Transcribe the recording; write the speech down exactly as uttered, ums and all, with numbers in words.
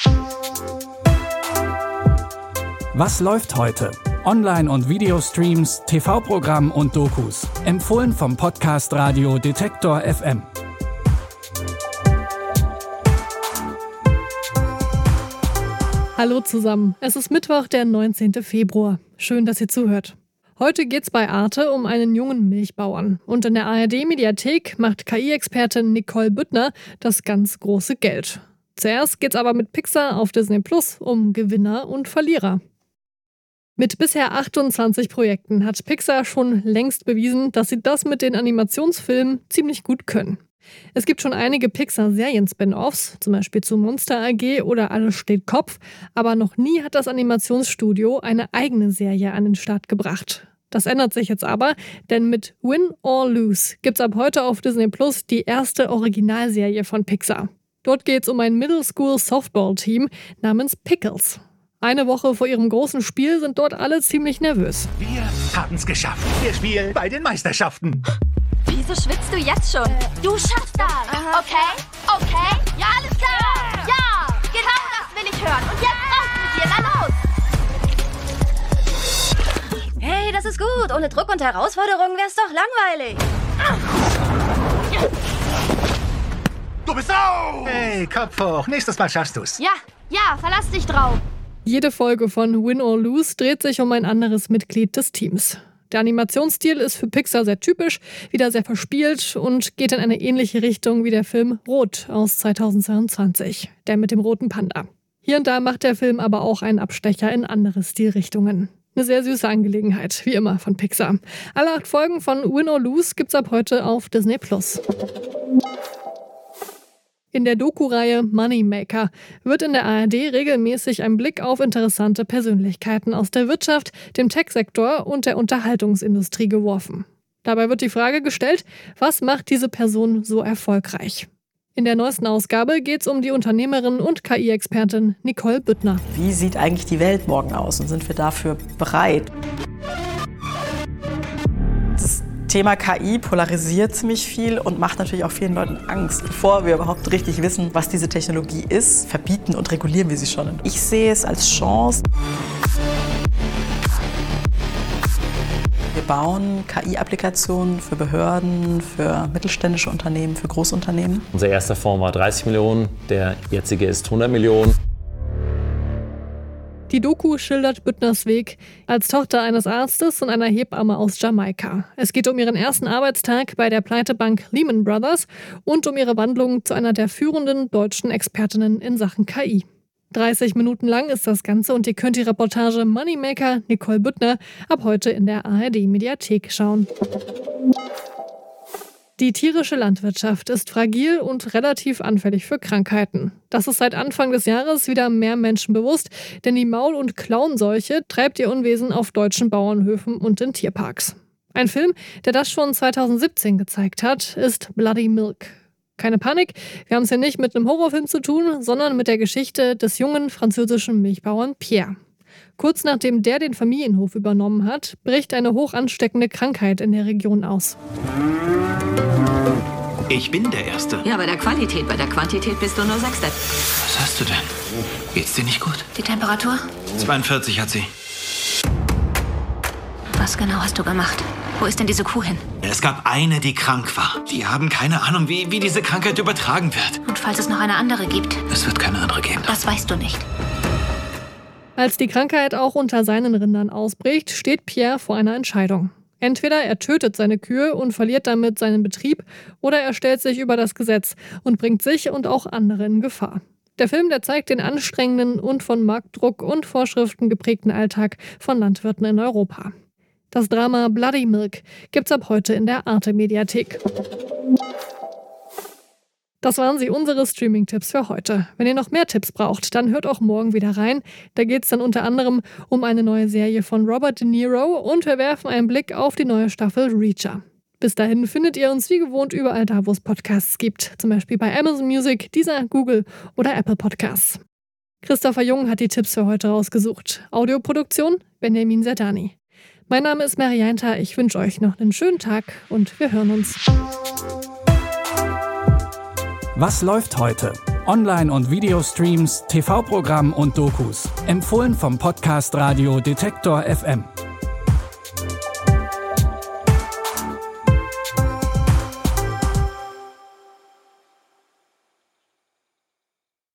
Was läuft heute? Online- und Videostreams, T V-Programm und Dokus. Empfohlen vom Podcast Radio Detektor F M. Hallo zusammen, es ist Mittwoch, der neunzehnten Februar. Schön, dass ihr zuhört. Heute geht's bei Arte um einen jungen Milchbauern. Und in der A R D-Mediathek macht K I-Expertin Nicole Büttner das ganz große Geld. Zuerst geht's aber mit Pixar auf Disney Plus um Gewinner und Verlierer. Mit bisher achtundzwanzig Projekten hat Pixar schon längst bewiesen, dass sie das mit den Animationsfilmen ziemlich gut können. Es gibt schon einige Pixar-Serien-Spin-Offs, zum Beispiel zu Monster A G oder Alles steht Kopf, aber noch nie hat das Animationsstudio eine eigene Serie an den Start gebracht. Das ändert sich jetzt aber, denn mit Win or Lose gibt's ab heute auf Disney Plus die erste Originalserie von Pixar. Dort geht's um ein Middle-School-Softball-Team namens Pickles. Eine Woche vor ihrem großen Spiel sind dort alle ziemlich nervös. Wir haben's geschafft. Wir spielen bei den Meisterschaften. Wieso schwitzt du jetzt schon? Du schaffst das! Aha. Okay? Okay? Ja, alles klar! Ja! Genau das will ich hören! Und jetzt raus mit dir! Na los! Hey, das ist gut! Ohne Druck und Herausforderungen wär's doch langweilig! Du bist raus! Hey, Kopf hoch. Nächstes Mal schaffst du's. Ja, ja, verlass dich drauf! Jede Folge von Win or Lose dreht sich um ein anderes Mitglied des Teams. Der Animationsstil ist für Pixar sehr typisch, wieder sehr verspielt und geht in eine ähnliche Richtung wie der Film Rot aus zweitausendzweiundzwanzig, der mit dem roten Panda. Hier und da macht der Film aber auch einen Abstecher in andere Stilrichtungen. Eine sehr süße Angelegenheit, wie immer von Pixar. Alle acht Folgen von Win or Lose gibt's ab heute auf Disney Plus. In der Doku-Reihe Moneymaker wird in der A R D regelmäßig ein Blick auf interessante Persönlichkeiten aus der Wirtschaft, dem Tech-Sektor und der Unterhaltungsindustrie geworfen. Dabei wird die Frage gestellt, was macht diese Person so erfolgreich? In der neuesten Ausgabe geht es um die Unternehmerin und K I-Expertin Nicole Büttner. Wie sieht eigentlich die Welt morgen aus und sind wir dafür bereit? Das Thema K I polarisiert ziemlich viel und macht natürlich auch vielen Leuten Angst. Bevor wir überhaupt richtig wissen, was diese Technologie ist, verbieten und regulieren wir sie schon. Ich sehe es als Chance. Wir bauen K I-Applikationen für Behörden, für mittelständische Unternehmen, für Großunternehmen. Unser erster Fonds war dreißig Millionen, der jetzige ist hundert Millionen. Die Doku schildert Büttners Weg als Tochter eines Arztes und einer Hebamme aus Jamaika. Es geht um ihren ersten Arbeitstag bei der Pleitebank Lehman Brothers und um ihre Wandlung zu einer der führenden deutschen Expertinnen in Sachen K I. dreißig Minuten lang ist das Ganze und ihr könnt die Reportage Moneymaker Nicole Büttner ab heute in der A R D-Mediathek schauen. Die tierische Landwirtschaft ist fragil und relativ anfällig für Krankheiten. Das ist seit Anfang des Jahres wieder mehr Menschen bewusst, denn die Maul- und Klauenseuche treibt ihr Unwesen auf deutschen Bauernhöfen und in Tierparks. Ein Film, der das schon zweitausendsiebzehn gezeigt hat, ist Bloody Milk. Keine Panik, wir haben es hier nicht mit einem Horrorfilm zu tun, sondern mit der Geschichte des jungen französischen Milchbauern Pierre. Kurz nachdem der den Familienhof übernommen hat, bricht eine hoch ansteckende Krankheit in der Region aus. Ich bin der Erste. Ja, bei der Qualität, bei der Quantität bist du nur Sechster. Was hast du denn? Geht's dir nicht gut? Die Temperatur? zweiundvierzig hat sie. Was genau hast du gemacht? Wo ist denn diese Kuh hin? Es gab eine, die krank war. Die haben keine Ahnung, wie, wie diese Krankheit übertragen wird. Und falls es noch eine andere gibt? Es wird keine andere geben. Das weißt du nicht. Als die Krankheit auch unter seinen Rindern ausbricht, steht Pierre vor einer Entscheidung. Entweder er tötet seine Kühe und verliert damit seinen Betrieb, oder er stellt sich über das Gesetz und bringt sich und auch andere in Gefahr. Der Film, der zeigt den anstrengenden und von Marktdruck und Vorschriften geprägten Alltag von Landwirten in Europa. Das Drama Bloody Milk gibt's ab heute in der Arte-Mediathek. Das waren sie, unsere Streaming-Tipps für heute. Wenn ihr noch mehr Tipps braucht, dann hört auch morgen wieder rein. Da geht es dann unter anderem um eine neue Serie von Robert De Niro und wir werfen einen Blick auf die neue Staffel Reacher. Bis dahin findet ihr uns wie gewohnt überall da, wo es Podcasts gibt. Zum Beispiel bei Amazon Music, Deezer, Google oder Apple Podcasts. Christopher Jung hat die Tipps für heute rausgesucht. Audioproduktion Benjamin Zerdani. Mein Name ist Marianta, ich wünsche euch noch einen schönen Tag und wir hören uns. Was läuft heute? Online- und Videostreams, T V-Programm und Dokus. Empfohlen vom Podcast Radio Detektor F M.